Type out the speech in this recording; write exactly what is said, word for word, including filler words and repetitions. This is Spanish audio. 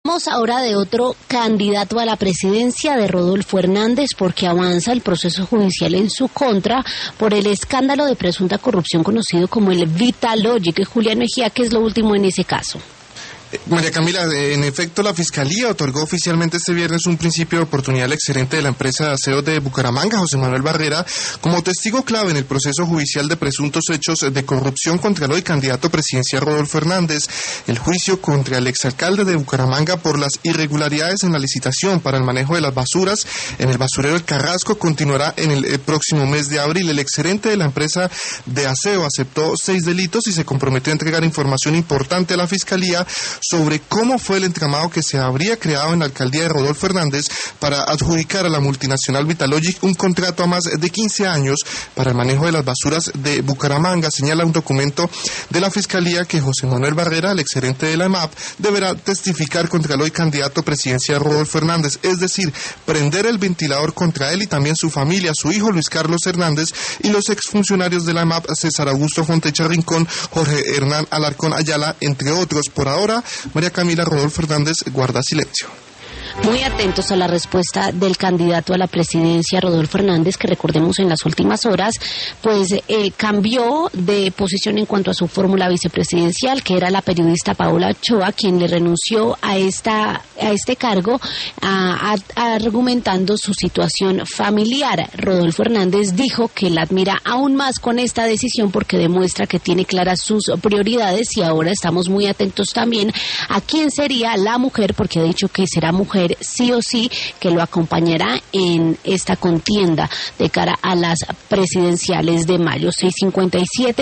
Vamos ahora de otro candidato a la presidencia, de Rodolfo Hernández, porque avanza el proceso judicial en su contra por el escándalo de presunta corrupción conocido como el Vitalogic. Julián Mejía, ¿qué es lo último en ese caso? María Camila, en efecto, la Fiscalía otorgó oficialmente este viernes un principio de oportunidad al exgerente de la empresa de aseo de Bucaramanga, José Manuel Barrera, como testigo clave en el proceso judicial de presuntos hechos de corrupción contra el hoy candidato presidencial Rodolfo Hernández. El juicio contra el exalcalde de Bucaramanga por las irregularidades en la licitación para el manejo de las basuras en el basurero El Carrasco continuará en el, el próximo mes de abril. El exgerente de la empresa de aseo aceptó seis delitos y se comprometió a entregar información importante a la Fiscalía sobre cómo fue el entramado que se habría creado en la alcaldía de Rodolfo Hernández para adjudicar a la multinacional Vitalogic un contrato a más de quince años para el manejo de las basuras de Bucaramanga. Señala un documento de la Fiscalía que José Manuel Barrera, el exgerente de la E M A P, deberá testificar contra el hoy candidato presidencial Rodolfo Hernández, es decir, prender el ventilador contra él y también su familia, su hijo Luis Carlos Hernández y los exfuncionarios de la E M A P, César Augusto Fontecha Rincón, Jorge Hernán Alarcón Ayala, entre otros. Por ahora, María Camila, Rodolfo Hernández guarda silencio. Muy atentos a la respuesta del candidato a la presidencia, Rodolfo Hernández, que recordemos en las últimas horas, pues eh, cambió de posición en cuanto a su fórmula vicepresidencial, que era la periodista Paola Ochoa, quien le renunció a esta a este cargo, a, a, argumentando su situación familiar. Rodolfo Hernández dijo que la admira aún más con esta decisión porque demuestra que tiene claras sus prioridades, y ahora estamos muy atentos también a quién sería la mujer, porque ha dicho que será mujer sí o sí, que lo acompañará en esta contienda de cara a las presidenciales de mayo. seis cincuenta y siete